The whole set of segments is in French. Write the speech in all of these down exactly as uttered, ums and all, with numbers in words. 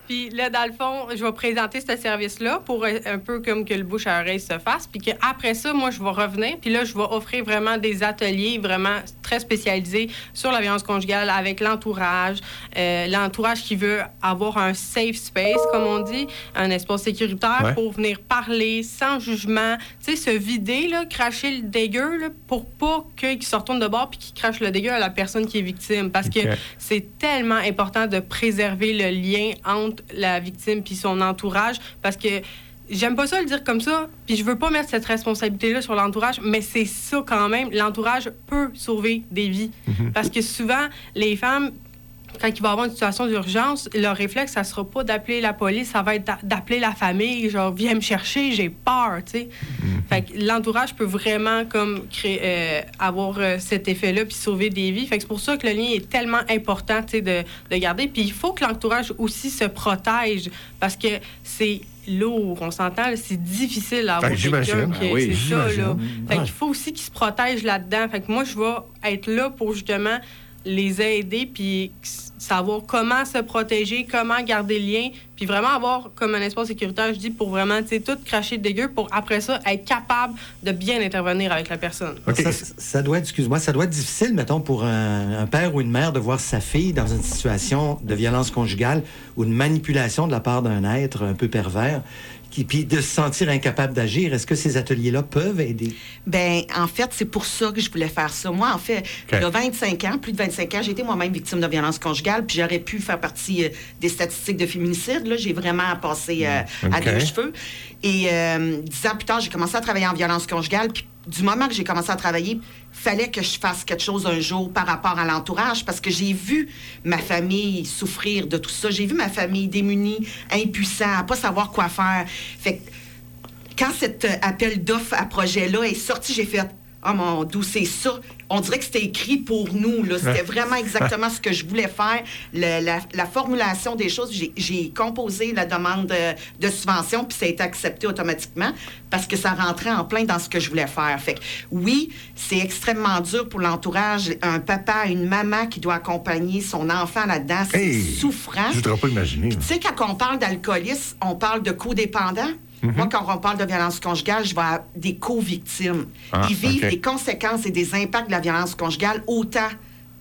Puis là, dans le fond, je vais présenter ce service-là pour un peu comme que le bouche à oreille se fasse. Puis qu'après ça, moi, je vais revenir. Puis là, je vais offrir vraiment des ateliers vraiment très spécialisés sur la violence conjugale avec l'entourage. Euh, l'entourage qui veut avoir un safe space, comme on dit, un espace sécuritaire ouais. pour venir parler sans jugement. Tu sais, se vider, là, cracher le dégueu là, pour pas qu'il se retourne de bord puis qu'il crache le dégueu à la personne qui est victime. Parce okay. que c'est tellement important de préserver le lien entre la victime puis son entourage. Parce que j'aime pas ça le dire comme ça, puis je veux pas mettre cette responsabilité-là sur l'entourage, mais c'est ça quand même. L'entourage peut sauver des vies. Mm-hmm. Parce que souvent, les femmes, quand il va y avoir une situation d'urgence, leur réflexe, ça sera pas d'appeler la police, ça va être d'appeler la famille, genre, viens me chercher, j'ai peur, tu sais. Mm-hmm. Fait que l'entourage peut vraiment, comme, créer, euh, avoir euh, cet effet-là puis sauver des vies. Fait que c'est pour ça que le lien est tellement important, tu sais, de, de garder. Puis il faut que l'entourage aussi se protège, parce que c'est lourd, on s'entend, là, c'est difficile à avoir quelqu'un qui... Ah oui, c'est ça, là. Mm-hmm. Fait qu'il faut aussi qu'ils se protègent là-dedans. Fait que moi, je vais être là pour, justement, les aider, puis savoir comment se protéger, comment garder le lien, puis vraiment avoir comme un espace sécuritaire, je dis, pour vraiment, tu sais, tout cracher de dégueu, pour après ça, être capable de bien intervenir avec la personne. Okay. Ça, ça doit être, excuse-moi, ça doit être difficile, mettons, pour un, un père ou une mère de voir sa fille dans une situation de violence conjugale ou de manipulation de la part d'un être un peu pervers. Qui, puis de se sentir incapable d'agir. Est-ce que ces ateliers-là peuvent aider? Bien, en fait, c'est pour ça que je voulais faire ça. Moi, en fait, okay. il y a vingt-cinq ans, plus de vingt-cinq ans, j'ai été moi-même victime de violence conjugale, puis j'aurais pu faire partie euh, des statistiques de féminicide. Là, j'ai vraiment passé euh, okay. à deux cheveux. Et euh, dix ans plus tard, j'ai commencé à travailler en violence conjugale, puis du moment que j'ai commencé à travailler, fallait que je fasse quelque chose un jour par rapport à l'entourage, parce que j'ai vu ma famille souffrir de tout ça. J'ai vu ma famille démunie, impuissante, à pas savoir quoi faire. Fait que quand cet appel d'offres à projet-là est sorti, j'ai fait « Oh mon Dieu, c'est ça! » On dirait que c'était écrit pour nous. Là. C'était vraiment exactement ce que je voulais faire. Le, la, la formulation des choses, j'ai, j'ai composé la demande de, de subvention, puis ça a été accepté automatiquement parce que ça rentrait en plein dans ce que je voulais faire. Fait que, oui, c'est extrêmement dur pour l'entourage. Un papa, une maman qui doit accompagner son enfant là-dedans, c'est hey, souffrant. Je ne voudrais pas imaginer. Tu sais, quand on parle d'alcoolisme, on parle de codépendants. Mm-hmm. Moi, quand on parle de violence conjugale, je vois des co-victimes. Ah, Ils vivent okay. des conséquences et des impacts de la violence conjugale autant,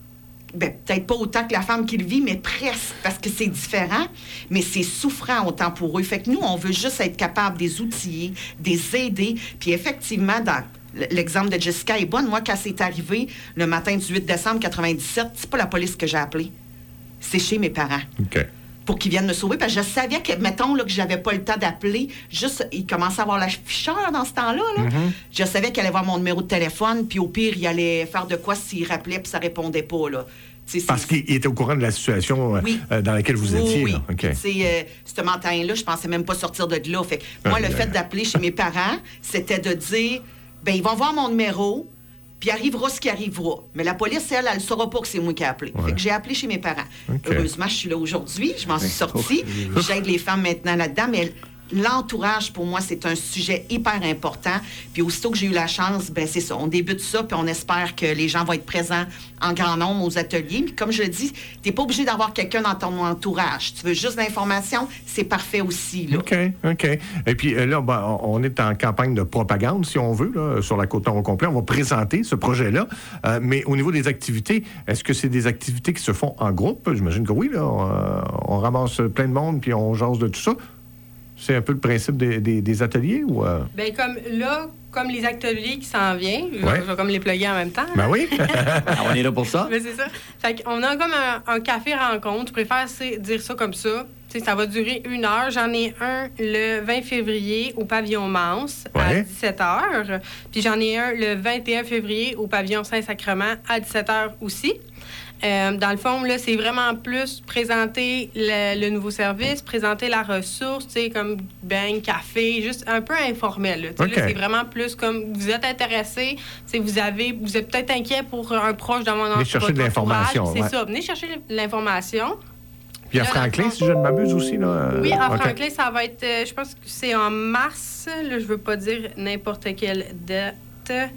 ben, peut-être pas autant que la femme qui le vit, mais presque, parce que c'est différent, mais c'est souffrant autant pour eux. Fait que nous, on veut juste être capable de les outiller, de les aider. Puis effectivement, dans l'exemple de Jessica est bonne. Moi, quand c'est arrivé le matin du huit décembre quatre-vingt-dix-sept, c'est pas la police que j'ai appelée. C'est chez mes parents. OK. Pour qu'ils viennent me sauver, parce que je savais que, mettons, là, que j'avais pas le temps d'appeler, juste, il commençait à avoir l'afficheur dans ce temps-là, là. Mm-hmm. Je savais qu'il allait voir mon numéro de téléphone, puis au pire, il allait faire de quoi s'il rappelait, puis ça répondait pas, là. T'sais, parce qu'il était au courant de la situation oui. euh, dans laquelle vous étiez. Oui, là. Okay. oui. Euh, ce matin-là, je pensais même pas sortir de là. Fait que moi, ah, le fait d'appeler chez mes parents, c'était de dire, ben ils vont voir mon numéro, puis arrivera ce qui arrivera. Mais la police, elle, elle ne saura pas que c'est moi qui ai appelé. Ouais. Fait que j'ai appelé chez mes parents. Okay. Heureusement, je suis là aujourd'hui. Je m'en suis sortie. J'aide les femmes maintenant là-dedans. Mais l'entourage, pour moi, c'est un sujet hyper important. Puis aussitôt que j'ai eu la chance, ben c'est ça. On débute ça, puis on espère que les gens vont être présents en grand nombre aux ateliers. Puis comme je le dis, tu n'es pas obligé d'avoir quelqu'un dans ton entourage. Tu veux juste l'information, c'est parfait aussi. Là. OK, OK. Et puis là, ben, on est en campagne de propagande, si on veut, là, sur la Côte-Nord au complet. On va présenter ce projet-là. Euh, mais au niveau des activités, est-ce que c'est des activités qui se font en groupe? J'imagine que oui. Là, on, on ramasse plein de monde, puis on jase de tout ça. C'est un peu le principe des, des, des ateliers ou... Euh... Bien, comme là, comme les ateliers qui s'en viennent, je, ouais. je vais comme les plugger en même temps. Ben oui! On est là pour ça. Ben c'est ça. Fait qu'on a comme un, un café rencontre. Je préfère dire ça comme ça. T'sais, ça va durer une heure. J'en ai un le vingt février au pavillon Mance ouais. à dix-sept heures. Puis j'en ai un le vingt et un février au pavillon Saint-Sacrement à dix-sept heures aussi. Euh, dans le fond, là, c'est vraiment plus présenter le, le nouveau service, présenter la ressource, tu sais, comme bain, café, juste un peu informel. Là, okay. Là, c'est vraiment plus comme vous êtes intéressé, vous avez, vous êtes peut-être inquiet pour un proche dans mon entourage. Venez chercher de l'information. C'est ouais. ça, venez chercher l'information. Puis à Franklin, si je ne m'abuse aussi. Là, euh... Oui, à okay. Franklin, ça va être, euh, je pense que c'est en mars. Là, je ne veux pas dire n'importe quelle date.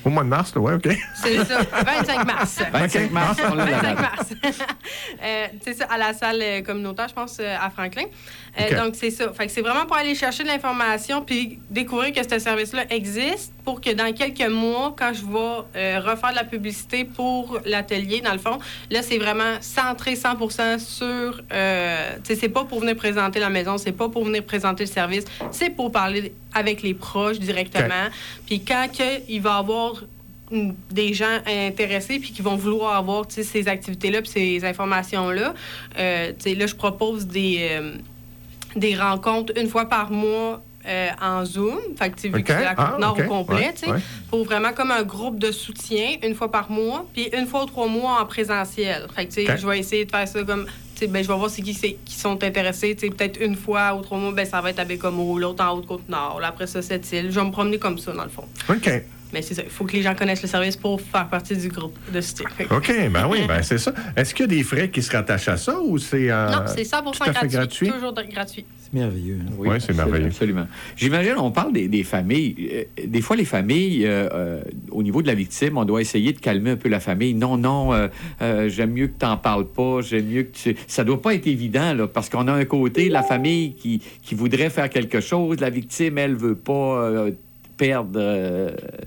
Au mois de mars, là, oui, OK. C'est ça, vingt-cinq mars. vingt-cinq mars, on l'a vingt-cinq mars. euh, c'est ça, à la salle communautaire, je pense, à Franklin. Euh, Okay. Donc, c'est ça. Fait que c'est vraiment pour aller chercher de l'information puis découvrir que ce service-là existe pour que dans quelques mois, quand je vais euh, refaire de la publicité pour l'atelier, dans le fond, là, c'est vraiment centré cent pour cent sur... Euh, tu sais, c'est pas pour venir présenter la maison, c'est pas pour venir présenter le service, c'est pour parler avec les proches directement. Puis quand que, il va y avoir des gens intéressés puis qui vont vouloir avoir ces activités-là puis ces informations-là, euh, là, je propose des... Euh, des rencontres une fois par mois euh, en Zoom. Fait que, tu sais, vu okay. que c'est la Côte-Nord ah, okay. au complet, ouais, tu sais, ouais. pour vraiment comme un groupe de soutien une fois par mois, puis une fois ou trois mois en présentiel. Fait que, tu sais, okay. je vais essayer de faire ça comme... Ben, je vais voir c'est qui, c'est, qui sont intéressés. Peut-être une fois ou trois mois, ben, ça va être à Bécomo, l'autre en Haute-Côte-Nord. Là, après ça, cette île. Je vais me promener comme ça, dans le fond. OK. Mais c'est ça. Il faut que les gens connaissent le service pour faire partie du groupe de soutien. OK, ben oui, ben c'est ça. Est-ce qu'il y a des frais qui se rattachent à ça ou c'est... Euh, non, c'est cent pour cent gratuit, gratuit. Toujours de, gratuit. C'est merveilleux. Hein? Oui, ouais, c'est merveilleux. Absolument. J'imagine, on parle des, des familles. Euh, des fois, les familles, euh, euh, au niveau de la victime, on doit essayer de calmer un peu la famille. Non, non, euh, euh, j'aime mieux que tu n'en parles pas, j'aime mieux que tu... Ça doit pas être évident, là, parce qu'on a un côté, la famille qui, qui voudrait faire quelque chose, la victime, elle veut pas... Euh, perdre, euh,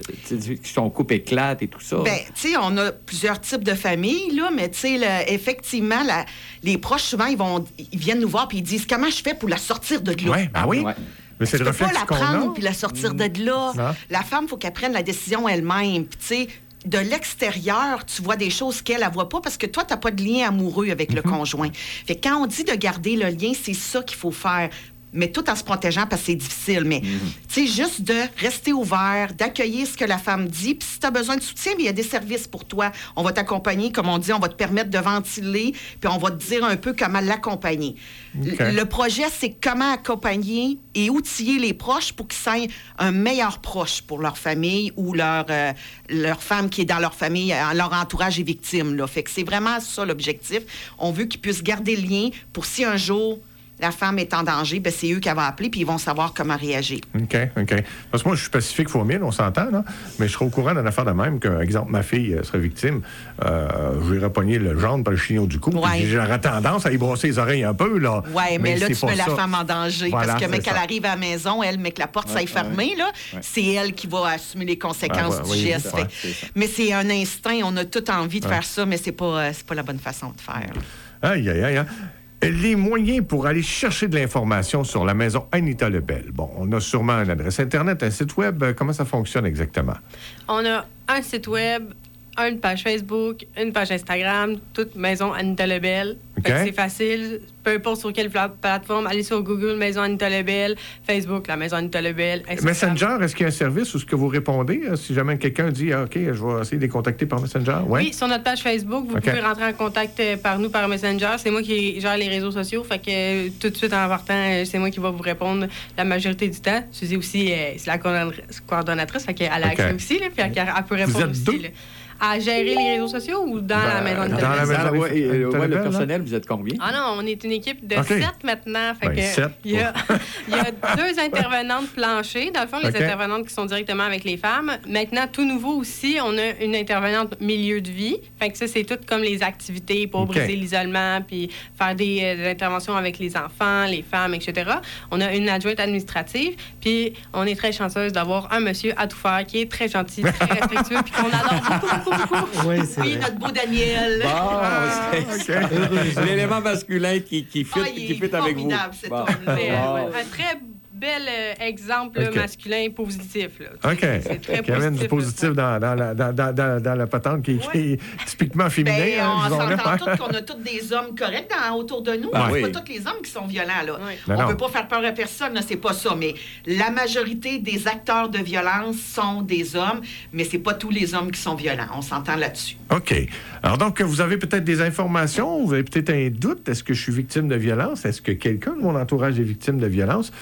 son couple éclate et tout ça. Bien, tu sais, on a plusieurs types de familles, là, mais tu sais, effectivement, la, les proches, souvent, ils, vont, ils viennent nous voir puis ils disent « Comment je fais pour la sortir de là? » Oui, ben oui. Ouais. Mais c'est tu le peux pas réflexe la qu'on prendre a. puis la sortir de là. Non. La femme, il faut qu'elle prenne la décision elle-même. Puis, tu sais, de l'extérieur, tu vois des choses qu'elle ne voit pas parce que toi, tu n'as pas de lien amoureux avec mm-hmm. le conjoint. Fait que quand on dit de garder le lien, c'est ça qu'il faut faire. Mais tout en se protégeant parce que c'est difficile. Mais, mm-hmm. tu sais, juste de rester ouvert, d'accueillir ce que la femme dit. Puis si tu as besoin de soutien, il y a des services pour toi. On va t'accompagner, comme on dit, on va te permettre de ventiler, puis on va te dire un peu comment l'accompagner. Okay. Le projet, c'est comment accompagner et outiller les proches pour qu'ils soient un meilleur proche pour leur famille ou leur, euh, leur femme qui est dans leur famille, leur entourage est victime. Là. Fait que c'est vraiment ça l'objectif. On veut qu'ils puissent garder le lien pour si un jour... la femme est en danger, bien, c'est eux qui vont appeler puis ils vont savoir comment réagir. OK, OK. Parce que moi, je suis pacifique fois mille, on s'entend, là, mais je serais au courant d'une affaire de même qu'un exemple, ma fille serait victime, euh, je lui aurais pogné le jaune par le chignon du cou, ouais. puis j'aurais tendance à y brosser les oreilles un peu, là. Oui, mais, mais là, tu mets ça. la femme en danger, voilà, parce que, mec, ça. elle arrive à la maison, elle, mais que la porte ouais, s'aille fermée, ouais. là, ouais. c'est elle qui va assumer les conséquences ben, du oui, geste. ouais, fait. C'est mais c'est un instinct, on a toute envie de ouais. faire ça, mais c'est pas, euh, c'est pas la bonne façon de faire. Aïe, aïe, aïe, aïe. Les moyens pour aller chercher de l'information sur la maison Anita Lebel. Bon, on a sûrement une adresse Internet, un site Web. Comment ça fonctionne exactement? On a un site Web, une page Facebook, une page Instagram, toute maison Anita Lebel. Okay. C'est facile. Peu importe sur quelle plateforme, allez sur Google, Maison Anita Lebel, Facebook, la Maison Anita Lebel, Instagram. Messenger, est-ce qu'il y a un service où ce que vous répondez? Si jamais quelqu'un dit, ah, OK, je vais essayer de les contacter par Messenger. Ouais? Oui, sur notre page Facebook, vous okay. pouvez rentrer en contact par nous par Messenger. C'est moi qui gère les réseaux sociaux. Fait que tout de suite, en partant, c'est moi qui va vous répondre la majorité du temps. Suzy aussi, c'est la coordonnatrice. Fait qu'elle a okay. accès aussi, là, puis elle, elle peut répondre vous êtes aussi. Deux? Là. À gérer les réseaux sociaux ou dans ben, la maison de Dans la maison ouais, et, euh, ouais, le personnel, vous êtes combien? Ah non, on est une équipe de okay. sept maintenant. Fait ben, que sept. Il y, a, il y a deux intervenantes planchées. Dans le fond, les okay. intervenantes qui sont directement avec les femmes. Maintenant, tout nouveau aussi, on a une intervenante milieu de vie. Fait que ça, c'est tout comme les activités pour okay. briser l'isolement puis faire des, euh, des interventions avec les enfants, les femmes, et cetera. On a une adjointe administrative. Puis on est très chanceuse d'avoir un monsieur à tout faire qui est très gentil, très respectueux puis qu'on adore beaucoup, beaucoup, beaucoup. Oui, oui, notre beau Daniel. Bon, ah, okay. L'élément masculin qui, qui fit, ah, qui fit avec vous. Cet bon. homme-là. Wow. Un très bel euh, exemple okay. masculin positif. Là. OK. C'est très il y avait du positif dans, dans, la, dans, dans, dans la patente qui, oui. qui est typiquement féminin. Ben, hein, on s'entend tous qu'on a tous des hommes corrects dans, autour de nous. Ah, c'est oui. pas tous les hommes qui sont violents. Là. Oui. On ne veut pas faire peur à personne, là, c'est pas ça. Mais la majorité des acteurs de violence sont des hommes, mais c'est pas tous les hommes qui sont violents. On s'entend là-dessus. OK. Alors donc, vous avez peut-être des informations, vous avez peut-être un doute. Est-ce que je suis victime de violence? Est-ce que quelqu'un de mon entourage est victime de violence? On vous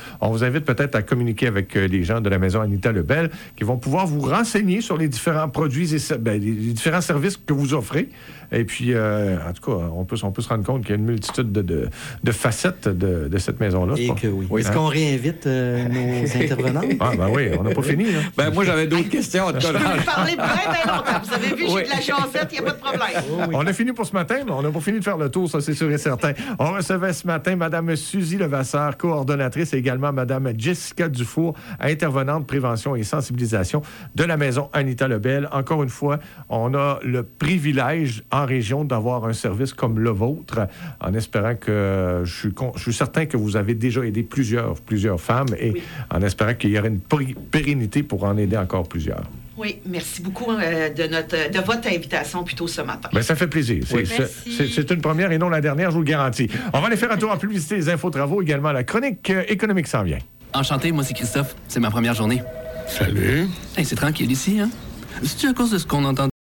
vous invite peut-être à communiquer avec euh, les gens de la maison Anita Lebel qui vont pouvoir vous renseigner sur les différents produits et ben, les, les différents services que vous offrez. Et puis, euh, en tout cas, on peut, on peut se rendre compte qu'il y a une multitude de, de, de facettes de, de cette maison-là. Et que oui. oui. Est-ce hein? qu'on réinvite euh, nos intervenants? Ah, ben oui, on n'a pas fini. Hein? Ben, moi, j'avais d'autres questions. Je peux vous parler bien, bien longtemps. Vous avez vu, oui. j'ai de la jasette, il n'y a pas de problème. Oh, oui. On a fini pour ce matin, mais on n'a pas fini de faire le tour, ça, c'est sûr et certain. On recevait ce matin Mme Suzy Levasseur, coordonnatrice, et également Mme Jessica Dufour, intervenante prévention et sensibilisation de la maison Anita Lebel. Encore une fois, on a le privilège en région d'avoir un service comme le vôtre, en espérant que je suis, con, je suis certain que vous avez déjà aidé plusieurs, plusieurs femmes et oui. en espérant qu'il y aurait une pérennité pour en aider encore plusieurs. Oui, merci beaucoup euh, de, notre, de votre invitation plutôt ce matin. Bien, ça fait plaisir. C'est, oui. c'est, c'est une première et non la dernière, je vous le garantis. On va aller faire un tour en publicité, les infos travaux, également la chronique euh, économique s'en vient. Enchanté, moi c'est Christophe. C'est ma première journée. Salut. Hey, c'est tranquille ici, hein? C'est-tu à cause de ce qu'on entend